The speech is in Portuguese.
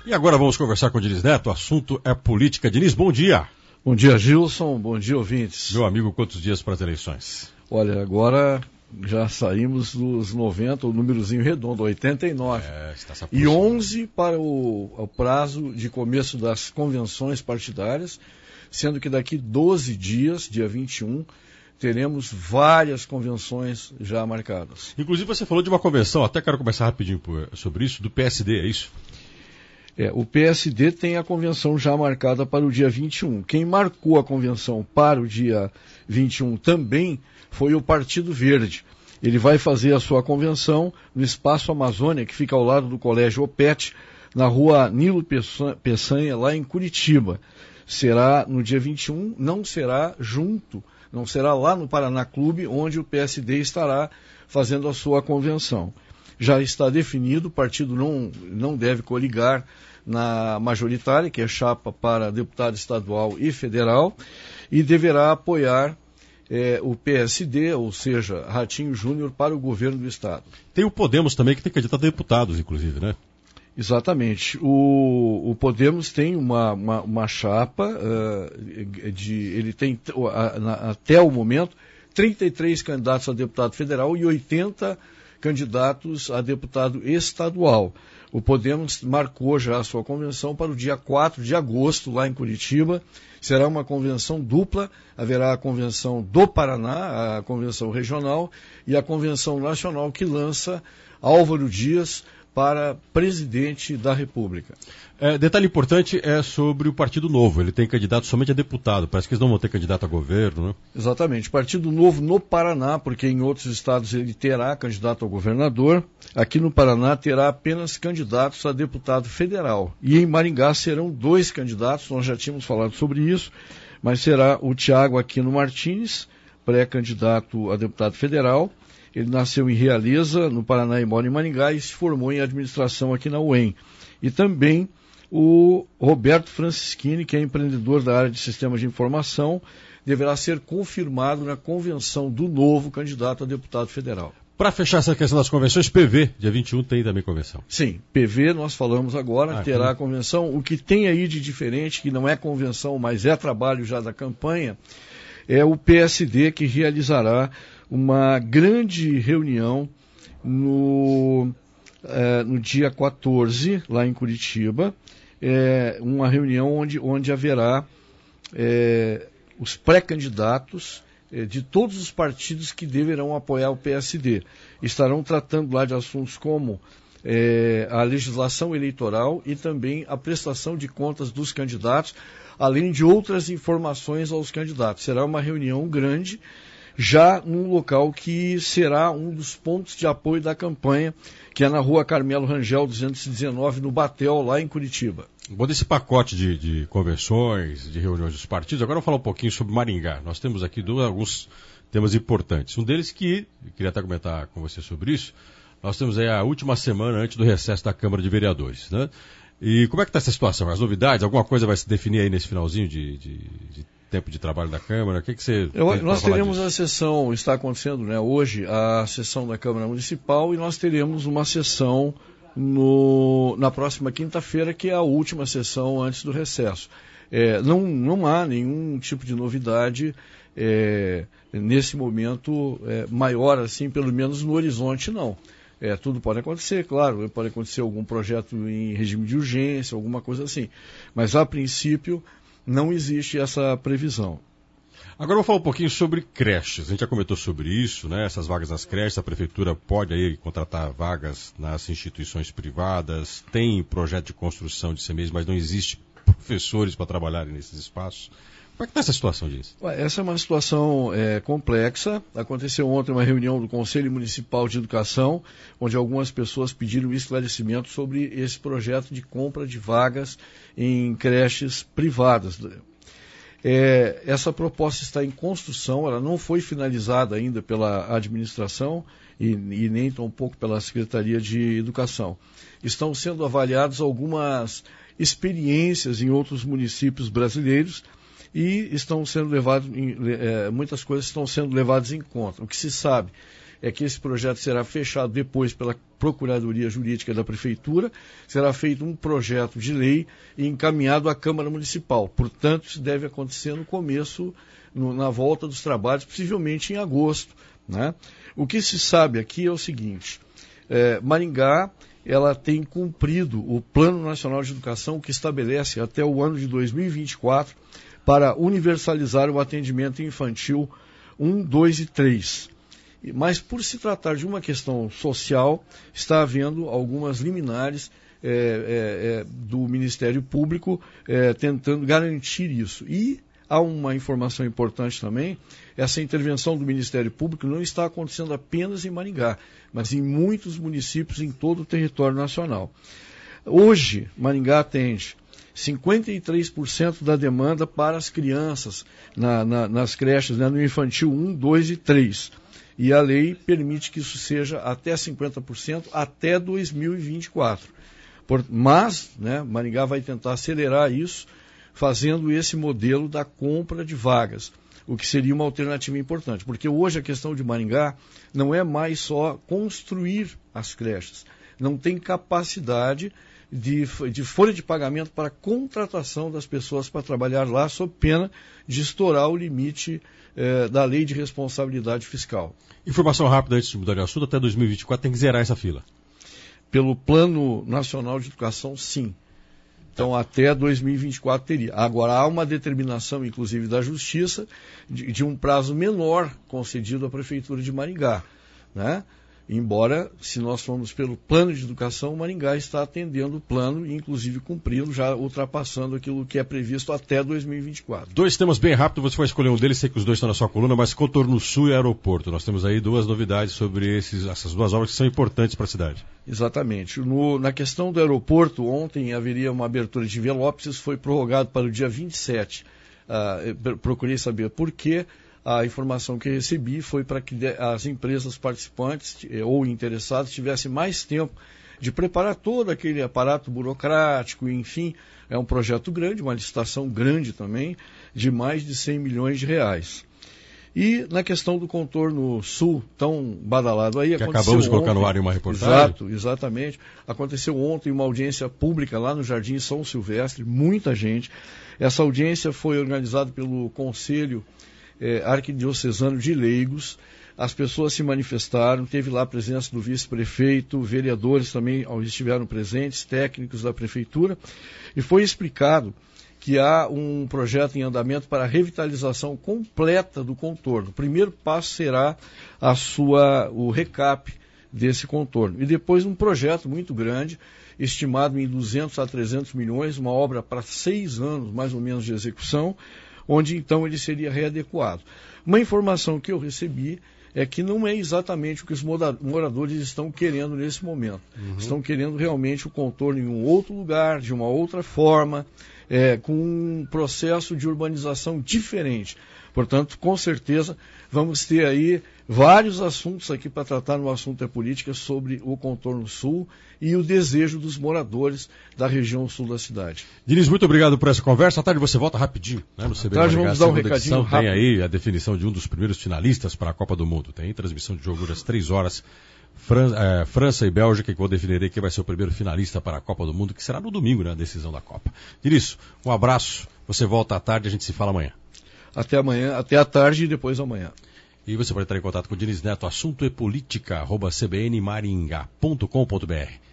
E agora vamos conversar com o Diniz Neto, o assunto é política. Diniz, bom dia. Bom dia, Gilson, bom dia, ouvintes. Meu amigo, quantos dias para as eleições? Olha, agora já saímos dos 90, o númerozinho redondo, 89. E 11 para o prazo de começo das convenções partidárias, sendo que daqui 12 dias, dia 21, teremos várias convenções já marcadas. Inclusive você falou de uma convenção, até quero começar rapidinho sobre isso, do PSD, é isso? O PSD tem a convenção já marcada para o dia 21. Quem marcou a convenção para o dia 21 também foi o Partido Verde. Ele vai fazer a sua convenção no Espaço Amazônia, que fica ao lado do Colégio Opete, na rua Nilo Peçanha, lá em Curitiba. Será no dia 21, não será lá no Paraná Clube, onde o PSD estará fazendo a sua convenção. Já está definido, o partido não deve coligar na majoritária, que é chapa para deputado estadual e federal, e deverá apoiar o PSD, ou seja, Ratinho Júnior, para o governo do estado. Tem o Podemos também, que tem candidato a deputados, inclusive, né? Exatamente. O Podemos tem uma chapa, ele tem até o momento 33 candidatos a deputado federal e 80 candidatos a deputado estadual. O Podemos marcou já a sua convenção para o dia 4 de agosto, lá em Curitiba. Será uma convenção dupla, haverá a convenção do Paraná, a convenção regional, e a convenção nacional que lança Álvaro Dias para presidente da República. Detalhe importante é sobre o Partido Novo. Ele tem candidato somente a deputado. Parece que eles não vão ter candidato a governo, né? Exatamente. Partido Novo no Paraná, porque em outros estados ele terá candidato a governador. Aqui no Paraná terá apenas candidatos a deputado federal. E em Maringá serão 2 candidatos, nós já tínhamos falado sobre isso, mas será o Tiago Aquino Martins, pré-candidato a deputado federal. Ele nasceu em Realeza, no Paraná, e mora em Maringá, e se formou em administração aqui na UEM. E também o Roberto Francischini, que é empreendedor da área de sistemas de informação, deverá ser confirmado na convenção do novo candidato a deputado federal. Para fechar essa questão das convenções, PV, dia 21 tem também convenção. Sim, PV nós falamos agora, terá a convenção. O que tem aí de diferente, que não é convenção, mas é trabalho já da campanha, é o PSD que realizará uma grande reunião no dia 14, lá em Curitiba, uma reunião onde haverá os pré-candidatos de todos os partidos que deverão apoiar o PSD. Estarão tratando lá de assuntos como a legislação eleitoral e também a prestação de contas dos candidatos, além de outras informações aos candidatos. Será uma reunião grande, já num local que será um dos pontos de apoio da campanha, que é na rua Carmelo Rangel 219, no Batel, lá em Curitiba. Bom, desse pacote de convenções, de reuniões dos partidos, agora vamos falar um pouquinho sobre Maringá. Nós temos aqui alguns temas importantes. Um deles que, queria até comentar com você sobre isso, nós temos aí a última semana antes do recesso da Câmara de Vereadores, né? E como é que está essa situação? As novidades? Alguma coisa vai se definir aí nesse finalzinho de tempo de trabalho da Câmara? O que você Nós teremos a sessão, está acontecendo, né, hoje, a sessão da Câmara Municipal, e nós teremos uma sessão na próxima quinta-feira, que é a última sessão antes do recesso. Não há nenhum tipo de novidade nesse momento maior, assim, pelo menos no horizonte, não. Tudo pode acontecer, claro, pode acontecer algum projeto em regime de urgência, alguma coisa assim. Mas, a princípio, não existe essa previsão. Agora eu vou falar um pouquinho sobre creches. A gente já comentou sobre isso, né? Essas vagas nas creches, a prefeitura pode aí contratar vagas nas instituições privadas, tem projeto de construção de CMEs, mas não existe professores para trabalharem nesses espaços. Como é que está essa situação disso? Essa é uma situação complexa. Aconteceu ontem uma reunião do Conselho Municipal de Educação, onde algumas pessoas pediram esclarecimento sobre esse projeto de compra de vagas em creches privadas. Essa proposta está em construção, ela não foi finalizada ainda pela administração e nem tampouco pela Secretaria de Educação. Estão sendo avaliadas experiências em outros municípios brasileiros e estão sendo muitas coisas estão sendo levadas em conta. O que se sabe é que esse projeto será fechado depois pela Procuradoria Jurídica da Prefeitura, será feito um projeto de lei e encaminhado à Câmara Municipal. Portanto, isso deve acontecer no começo, na volta dos trabalhos, possivelmente em agosto, né? O que se sabe aqui é o seguinte, Maringá, ela tem cumprido o Plano Nacional de Educação, que estabelece até o ano de 2024 para universalizar o atendimento infantil 1, 2 e 3. Mas, por se tratar de uma questão social, está havendo algumas liminares do Ministério Público tentando garantir isso. E há uma informação importante também, essa intervenção do Ministério Público não está acontecendo apenas em Maringá, mas em muitos municípios em todo o território nacional. Hoje, Maringá atende 53% da demanda para as crianças nas creches, né, no infantil 1, 2 e 3. E a lei permite que isso seja até 50% até 2024. Mas, né, Maringá vai tentar acelerar isso, fazendo esse modelo da compra de vagas, o que seria uma alternativa importante. Porque hoje a questão de Maringá não é mais só construir as creches, não tem capacidade de folha de pagamento para contratação das pessoas para trabalhar lá, sob pena de estourar o limite da lei de responsabilidade fiscal. Informação rápida antes de mudar de assunto, até 2024 tem que zerar essa fila. Pelo Plano Nacional de Educação, sim. Então, até 2024 teria. Agora, há uma determinação, inclusive, da Justiça, de um prazo menor concedido à Prefeitura de Maringá, né? Embora, se nós formos pelo plano de educação, Maringá está atendendo o plano e, inclusive, cumprindo, já ultrapassando aquilo que é previsto até 2024. 2 temas bem rápidos, você vai escolher um deles, sei que os 2 estão na sua coluna, mas Contorno Sul e Aeroporto. Nós temos aí 2 novidades sobre essas 2 obras que são importantes para a cidade. Exatamente. Na questão do aeroporto, ontem haveria uma abertura de envelopes, isso foi prorrogado para o dia 27. Procurei saber por quê. A informação que recebi foi para que as empresas participantes ou interessadas tivessem mais tempo de preparar todo aquele aparato burocrático, enfim, é um projeto grande, uma licitação grande também, de mais de 100 milhões de reais. E na questão do Contorno Sul, tão badalado aí, que acabamos de colocar no ar em uma reportagem. Exato, exatamente. Aconteceu ontem uma audiência pública lá no Jardim São Silvestre, muita gente. Essa audiência foi organizada pelo Conselho Arquidiocesano de Leigos. As pessoas se manifestaram, teve lá a presença do vice-prefeito, vereadores também estiveram presentes, técnicos da prefeitura, e foi explicado que há um projeto em andamento para a revitalização completa do contorno. O primeiro passo será o recap desse contorno. E depois um projeto muito grande, estimado em 200 a 300 milhões, uma obra para 6 anos, mais ou menos, de execução, onde então ele seria readequado. Uma informação que eu recebi é que não é exatamente o que os moradores estão querendo nesse momento. Estão querendo realmente o contorno em um outro lugar, de uma outra forma, com um processo de urbanização diferente. Portanto, com certeza, vamos ter aí vários assuntos aqui para tratar no assunto política sobre o Contorno Sul e o desejo dos moradores da região sul da cidade. Diniz, muito obrigado por essa conversa. À tarde você volta rapidinho, né, no CBN Maringá. Vamos dar um recadinho rápido. Tem aí a definição de um dos primeiros finalistas para a Copa do Mundo. Tem transmissão de jogo às 3 horas. França e Bélgica, que vou definir aí quem vai ser o primeiro finalista para a Copa do Mundo, que será no domingo, né, a decisão da Copa. Diniz, um abraço. Você volta à tarde, a gente se fala amanhã. Até amanhã, até à tarde e depois amanhã. E você pode entrar em contato com o Diniz Neto, assuntoepolítica@cbnmaringá.com.br.